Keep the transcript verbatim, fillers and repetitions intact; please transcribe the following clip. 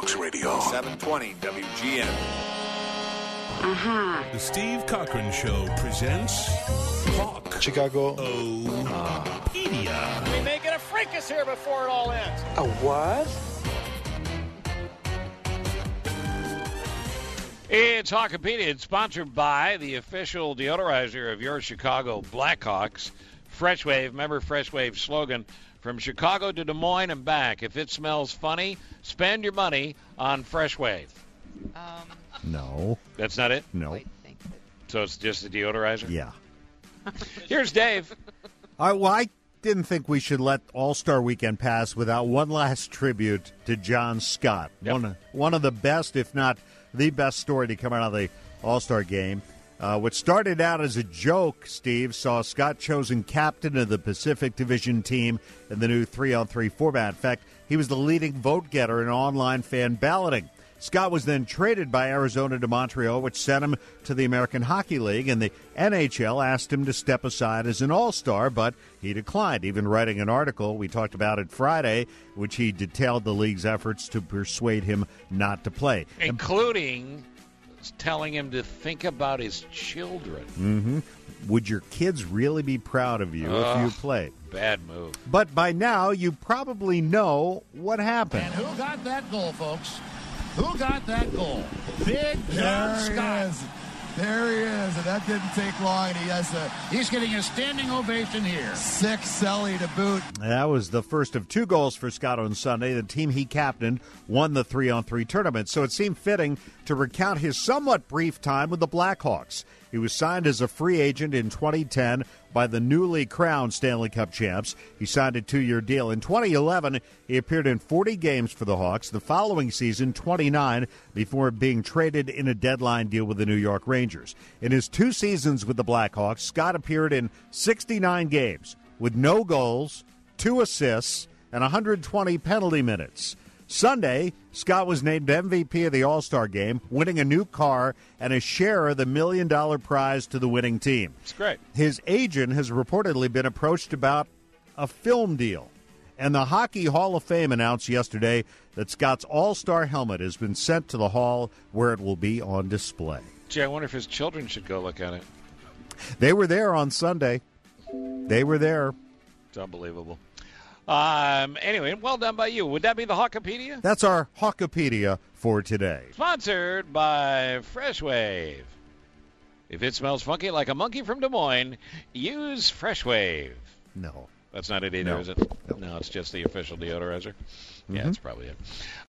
Talks Radio. seven twenty W G N. Uh-huh. The Steve Cochran Show presents Hawk Chicago. Pedia. We may get a fracas here before it all ends. A what? It's Hawkopedia. It's sponsored by the official deodorizer of your Chicago Blackhawks, Fresh Wave. Remember Fresh Wave's slogan, from Chicago to Des Moines and back. If it smells funny, spend your money on Fresh Wave. Um, No. That's not it? No. wait, think. So it's just the deodorizer? Yeah. Here's Dave. All right, well, I didn't think we should let All-Star Weekend pass without one last tribute to John Scott. Yep. One, of, one of the best, if not the best story to come out of the All-Star game. Uh, what started out as a joke, Steve, saw Scott chosen captain of the Pacific Division team in the new three-on-three format. In fact, he was the leading vote-getter in online fan balloting. Scott was then traded by Arizona to Montreal, which sent him to the American Hockey League, and the N H L asked him to step aside as an all-star, but he declined, even writing an article we talked about it Friday, which he detailed the league's efforts to persuade him not to play. Including telling him to think about his children. Mm-hmm. Would your kids really be proud of you Ugh, if you played? Bad move. But by now, you probably know what happened. And who got that goal, folks? Who got that goal? Big John There Scott. he is. There he is, and that didn't take long. And he has a He's getting a standing ovation here. six celly to boot. That was the first of two goals for Scott on Sunday. The team he captained won the three-on-three tournament, so it seemed fitting to recount his somewhat brief time with the Blackhawks. He was signed as a free agent in twenty ten by the newly crowned Stanley Cup champs. He signed a two-year deal. In twenty eleven, he appeared in forty games for the Hawks. The following season, twenty-nine, before being traded in a deadline deal with the New York Rangers. In his two seasons with the Blackhawks, Scott appeared in sixty-nine games with no goals, two assists, and one hundred twenty penalty minutes. Sunday, Scott was named M V P of the All-Star Game, winning a new car and a share of the million-dollar prize to the winning team. It's great. His agent has reportedly been approached about a film deal. And the Hockey Hall of Fame announced yesterday that Scott's All-Star helmet has been sent to the Hall, where it will be on display. Gee, I wonder if his children should go look at it. They were there on Sunday. They were there. It's unbelievable. Um, anyway, well done by you. Would that be the Hawkopedia? That's our Hawkopedia for today. Sponsored by Fresh Wave. If it smells funky like a monkey from Des Moines, use Fresh Wave. No. That's not it either, No. is it? No. no, it's just the official deodorizer. Yeah, Mm-hmm. that's probably it.